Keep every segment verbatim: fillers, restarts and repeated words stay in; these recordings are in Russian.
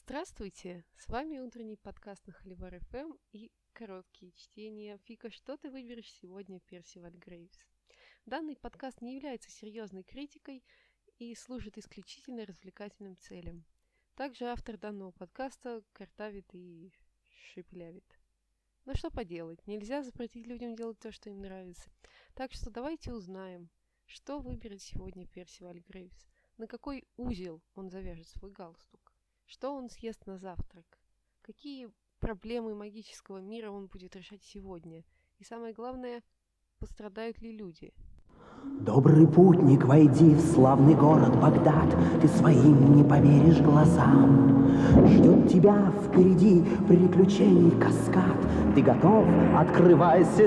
Здравствуйте! С вами утренний подкаст на Холивар эф эм и короткие чтения. Фика, что ты выберешь сегодня, Персиваль Грейвс? Данный подкаст не является серьезной критикой и служит исключительно развлекательным целям. Также автор данного подкаста картавит и шепелявит. Но что поделать, нельзя запретить людям делать то, что им нравится. Так что давайте узнаем, что выберет сегодня Персиваль Грейвс, на какой узел он завяжет свой галстук. Что он съест на завтрак? Какие проблемы магического мира он будет решать сегодня? И самое главное, пострадают ли люди? Добрый путник, войди в славный город Багдад, ты своим не поверишь глазам. Ждет тебя впереди приключений каскад, ты готов? Открывайся,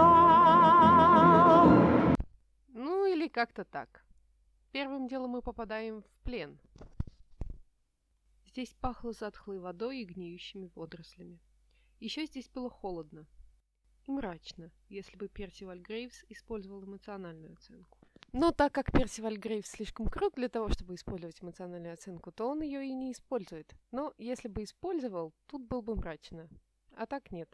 сезам! Ну или как-то так. Первым делом мы попадаем в плен. Здесь пахло затхлой водой и гниющими водорослями. Еще здесь было холодно и мрачно, если бы Персиваль Грейвс использовал эмоциональную оценку. Но так как Персиваль Грейвс слишком крут для того, чтобы использовать эмоциональную оценку, то он ее и не использует. Но если бы использовал, тут было бы мрачно. А так нет.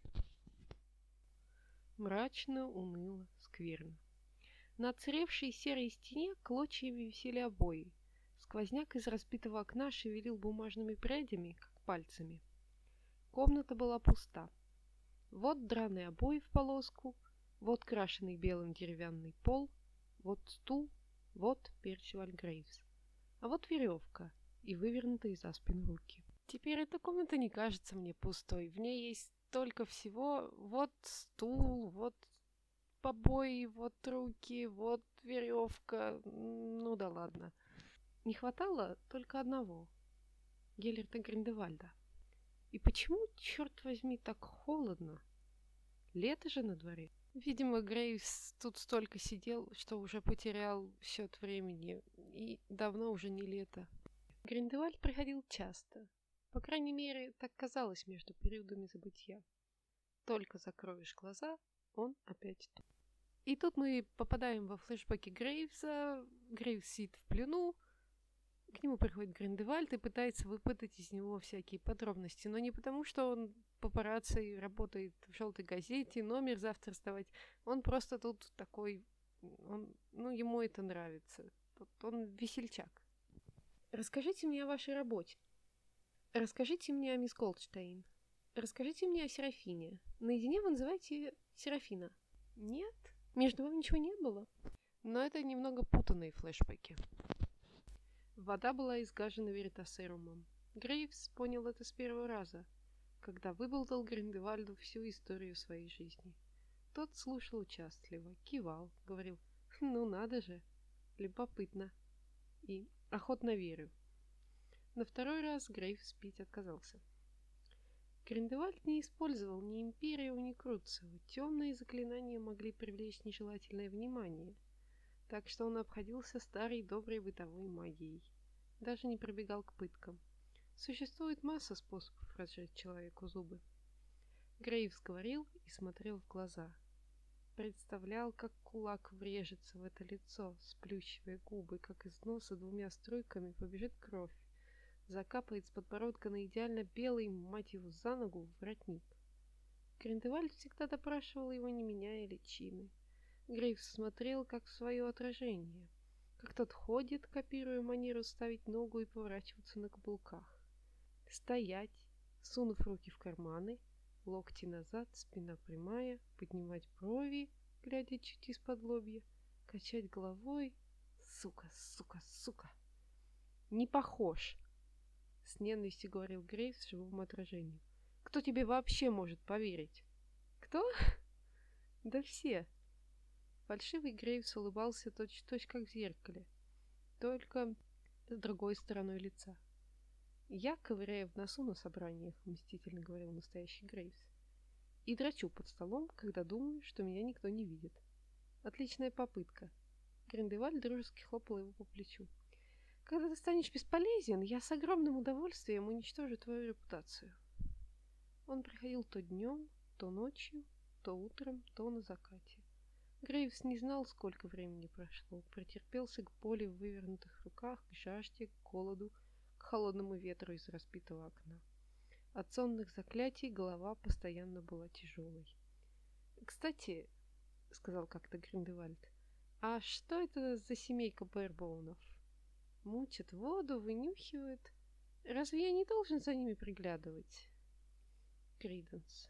Мрачно, уныло, скверно. На отсыревшей серой стене клочьями висели обои. Сквозняк из разбитого окна шевелил бумажными прядями, как пальцами. Комната была пуста. Вот драные обои в полоску, вот крашеный белым деревянный пол, вот стул, вот Персиваль Грейвс. А вот веревка и вывернутые за спину руки. Теперь эта комната не кажется мне пустой. В ней есть столько всего. Вот стул, вот побои, вот руки, вот веревка. Ну да ладно. Не хватало только одного. Геллерта Гриндевальда. И почему, черт возьми, так холодно? Лето же на дворе. Видимо, Грейвс тут столько сидел, что уже потерял счет времени. И давно уже не лето. Гриндевальд приходил часто. По крайней мере, так казалось между периодами забытья. Только закроешь глаза, он опять тут. И тут мы попадаем во флешбеки Грейвса. Грейвс сидит в плену. К нему приходит Гриндевальд и пытается выпытать из него всякие подробности. Но не потому, что он папарацци работает в желтой газете, номер завтра сдавать. Он просто тут такой... Он, ну, ему это нравится. Он весельчак. Расскажите мне о вашей работе. Расскажите мне о мисс Голдштейн. Расскажите мне о Серафине. Наедине вы называете Серафина. Нет? Между вами ничего не было? Но это немного путанные флешбеки. Вода была изгажена веритасерумом. Грейвс понял это с первого раза, когда выболтал Гриндевальду всю историю своей жизни. Тот слушал участливо, кивал, говорил «Ну надо же, любопытно» и «Охотно верю». На второй раз Грейвс пить отказался. Гриндевальд не использовал ни империю, ни Круцию. Темные заклинания могли привлечь нежелательное внимание, так что он обходился старой доброй бытовой магией. Даже не прибегал к пыткам. Существует масса способов разжать человеку зубы. Грейвс говорил и смотрел в глаза. Представлял, как кулак врежется в это лицо, сплющивая губы, как из носа двумя струйками побежит кровь, закапает с подбородка на идеально белый, мать его, за ногу воротник. Гриндевальд всегда допрашивал его, не меняя личины. Грейвс смотрел, как в свое отражение, как тот ходит, копируя манеру ставить ногу и поворачиваться на каблуках. Стоять, сунув руки в карманы, локти назад, спина прямая, поднимать брови, глядя чуть из-под лобья, качать головой. Сука, сука, сука. Не похож, с ненавистью говорил Грейвс живому отражению. Кто тебе вообще может поверить? Кто? Да все. Фальшивый Грейвс улыбался точь-в-точь, как в зеркале, только с другой стороной лица. «Я ковыряю в носу на собраниях», — мстительно говорил настоящий Грейвс, «и драчу под столом, когда думаю, что меня никто не видит». Отличная попытка. Гриндевальд дружески хлопал его по плечу. «Когда ты станешь бесполезен, я с огромным удовольствием уничтожу твою репутацию». Он приходил то днем, то ночью, то утром, то на закате. Грейвс не знал, сколько времени прошло, претерпелся к боли в вывернутых руках, к жажде, к голоду, к холодному ветру из разбитого окна. От сонных заклятий голова постоянно была тяжелой. «Кстати, — сказал как-то Гриндевальд, — а что это за семейка Бэрбоунов? Мутят воду, вынюхивают. Разве я не должен за ними приглядывать?» Криденс.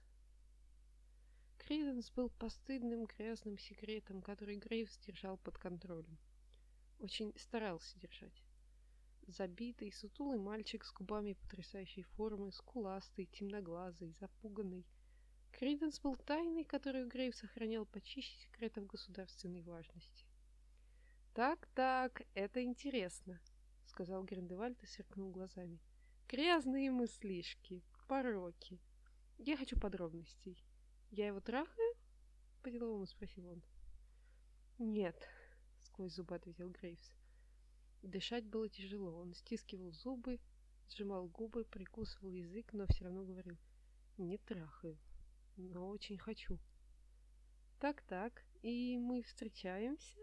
Криденс был постыдным грязным секретом, который Грейвс держал под контролем. Очень старался держать. Забитый, сутулый мальчик с губами потрясающей формы, скуластый, темноглазый, запуганный. Криденс был тайной, которую Грейвс сохранял почище секретов государственной важности. «Так-так, это интересно», — сказал Гриндевальд и сверкнул глазами. «Грязные мыслишки, пороки. Я хочу подробностей. Я его трахаю?» — по-деловому спросил он. «Нет», — сквозь зубы ответил Грейвс. Дышать было тяжело. Он стискивал зубы, сжимал губы, прикусывал язык, но все равно говорил: «Не трахаю, но очень хочу». «Так-так, и мы встречаемся?»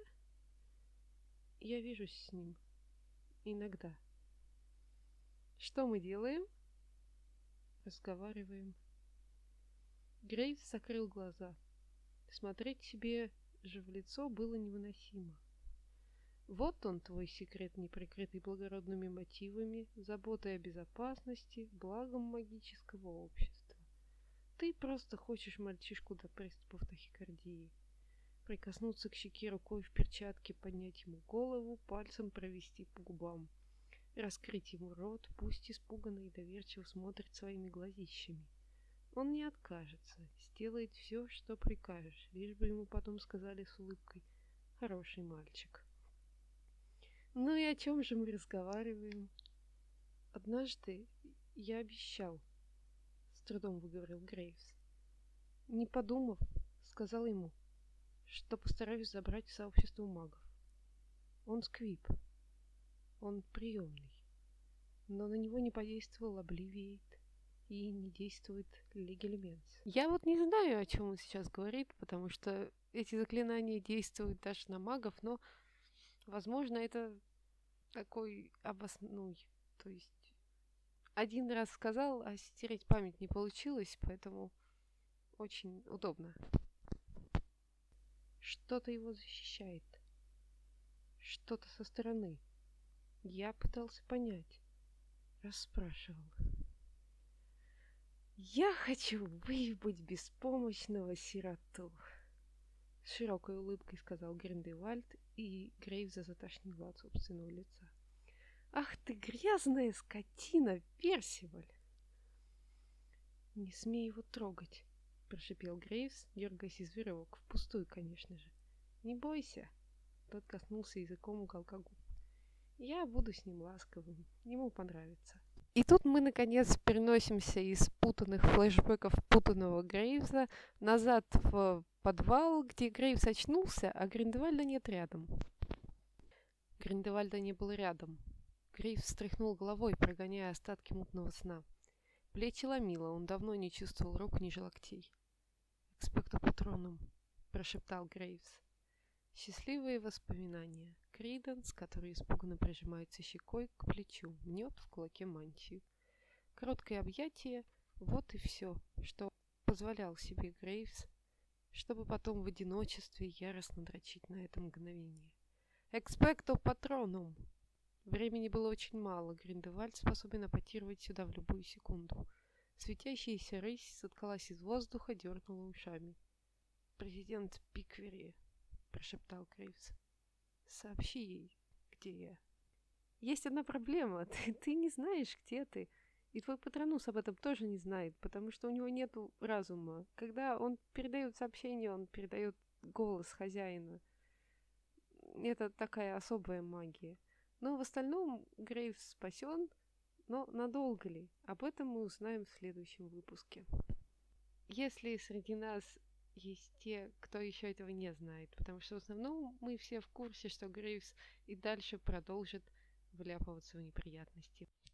«Я вижусь с ним. Иногда». «Что мы делаем?» «Разговариваем». Грейвс закрыл глаза. Смотреть себе же в лицо было невыносимо. Вот он, твой секрет, не прикрытый благородными мотивами, заботой о безопасности, благом магического общества. Ты просто хочешь мальчишку до приступов тахикардии. Прикоснуться к щеке рукой в перчатке, поднять ему голову, пальцем провести по губам. Раскрыть ему рот, пусть испуганно и доверчиво смотрит своими глазищами. Он не откажется, сделает все, что прикажешь, лишь бы ему потом сказали с улыбкой: «Хороший мальчик». «Ну и о чем же мы разговариваем?» «Однажды я обещал», — с трудом выговорил Грейвс. Не подумав, сказал ему, что постараюсь забрать в сообщество магов. Он сквиб, он приемный, но на него не подействовал Обливиейт и не действует Легельменс. Я вот не знаю, о чем он сейчас говорит, потому что эти заклинания действуют даже на магов, но, возможно, это такой обоснуй, то есть один раз сказал, а стереть память не получилось, поэтому очень удобно. Что-то его защищает, что-то со стороны. Я пытался понять, расспрашивал. «Я хочу выебать беспомощного сироту», — с широкой улыбкой сказал Гриндевальд, и Грейвза затошнило от собственного лица. «Ах ты, грязная скотина, Персиваль!» «Не смей его трогать», — прошипел Грейвс, дергаясь из веревок, впустую, конечно же. «Не бойся», — тот коснулся языком уголка губ. «Я буду с ним ласковым, ему понравится». И тут мы, наконец, переносимся из путанных флешбеков путанного Грейвса назад в подвал, где Грейвс очнулся, а Гриндевальда нет рядом. Гриндевальда не было рядом. Грейвс встряхнул головой, прогоняя остатки мутного сна. Плечи ломило, он давно не чувствовал рук ниже локтей. «Экспекто патроном», — прошептал Грейвс. Счастливые воспоминания. Криденс, который испуганно прижимается щекой к плечу, мнет в кулаке мантию. Короткое объятие — вот и все, что позволял себе Грейвс, чтобы потом в одиночестве яростно дрочить на это мгновение. «Экспекто патронум!» Времени было очень мало, Гриндевальд способен апатировать сюда в любую секунду. Светящаяся рысь соткалась из воздуха, дернула ушами. «Президент Пиквери», — прошептал Грейвс. «Сообщи ей, где я». «Есть одна проблема. Ты, ты не знаешь, где ты. И твой патронус об этом тоже не знает, потому что у него нет разума. Когда он передает сообщение, он передает голос хозяина. Это такая особая магия. Но в остальном Грейвс спасен, но надолго ли? Об этом мы узнаем в следующем выпуске. Если среди нас есть те, кто еще этого не знает, потому что в основном мы все в курсе, что Грейвс и дальше продолжит вляпываться в неприятности.